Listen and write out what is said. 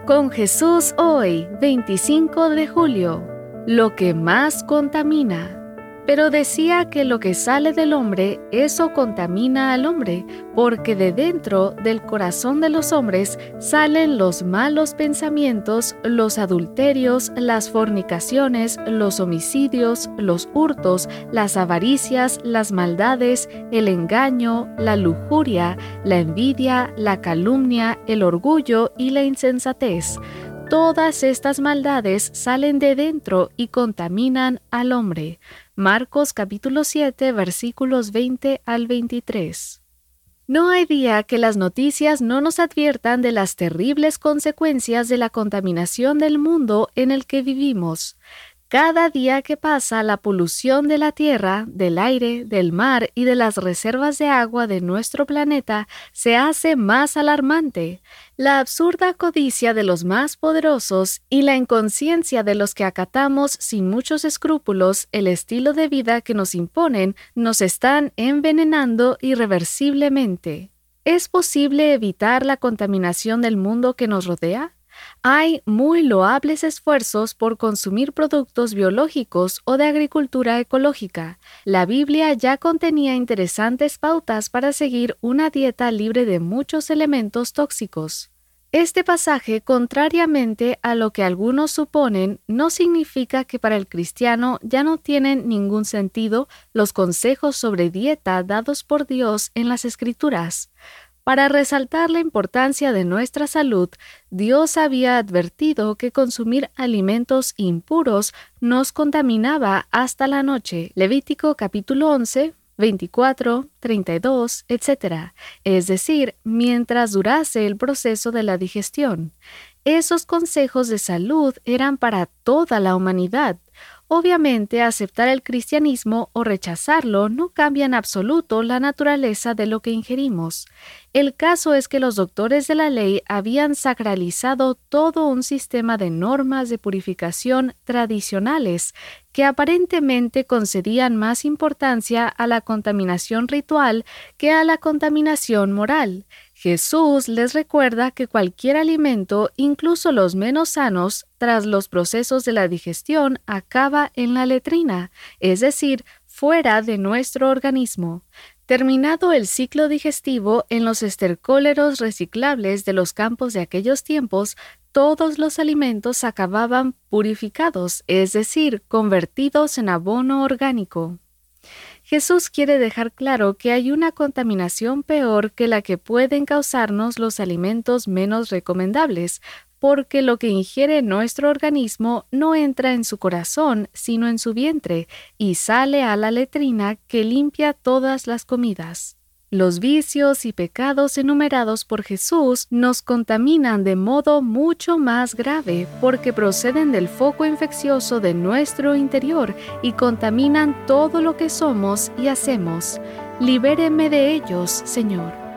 Con Jesús hoy, 25 de julio, lo que más contamina. Pero decía que lo que sale del hombre, eso contamina al hombre, porque de dentro del corazón de los hombres salen los malos pensamientos, los adulterios, las fornicaciones, los homicidios, los hurtos, las avaricias, las maldades, el engaño, la lujuria, la envidia, la calumnia, el orgullo y la insensatez. Todas estas maldades salen de dentro y contaminan al hombre. Marcos capítulo 7, versículos 20 al 23. No hay día que las noticias no nos adviertan de las terribles consecuencias de la contaminación del mundo en el que vivimos. Cada día que pasa, la polución de la tierra, del aire, del mar y de las reservas de agua de nuestro planeta se hace más alarmante. La absurda codicia de los más poderosos y la inconsciencia de los que acatamos sin muchos escrúpulos el estilo de vida que nos imponen nos están envenenando irreversiblemente. ¿Es posible evitar la contaminación del mundo que nos rodea? Hay muy loables esfuerzos por consumir productos biológicos o de agricultura ecológica. La Biblia ya contenía interesantes pautas para seguir una dieta libre de muchos elementos tóxicos. Este pasaje, contrariamente a lo que algunos suponen, no significa que para el cristiano ya no tienen ningún sentido los consejos sobre dieta dados por Dios en las Escrituras. Para resaltar la importancia de nuestra salud, Dios había advertido que consumir alimentos impuros nos contaminaba hasta la noche. Levítico capítulo 11, 24, 32, etc. Es decir, mientras durase el proceso de la digestión. Esos consejos de salud eran para toda la humanidad. Obviamente, aceptar el cristianismo o rechazarlo no cambia en absoluto la naturaleza de lo que ingerimos. El caso es que los doctores de la ley habían sacralizado todo un sistema de normas de purificación tradicionales que aparentemente concedían más importancia a la contaminación ritual que a la contaminación moral. Jesús les recuerda que cualquier alimento, incluso los menos sanos, tras los procesos de la digestión, acaba en la letrina, es decir, fuera de nuestro organismo. Terminado el ciclo digestivo, en los estercóleros reciclables de los campos de aquellos tiempos, todos los alimentos acababan purificados, es decir, convertidos en abono orgánico. Jesús quiere dejar claro que hay una contaminación peor que la que pueden causarnos los alimentos menos recomendables, porque lo que ingiere nuestro organismo no entra en su corazón, sino en su vientre, y sale a la letrina que limpia todas las comidas. Los vicios y pecados enumerados por Jesús nos contaminan de modo mucho más grave porque proceden del foco infeccioso de nuestro interior y contaminan todo lo que somos y hacemos. Libéreme de ellos, Señor.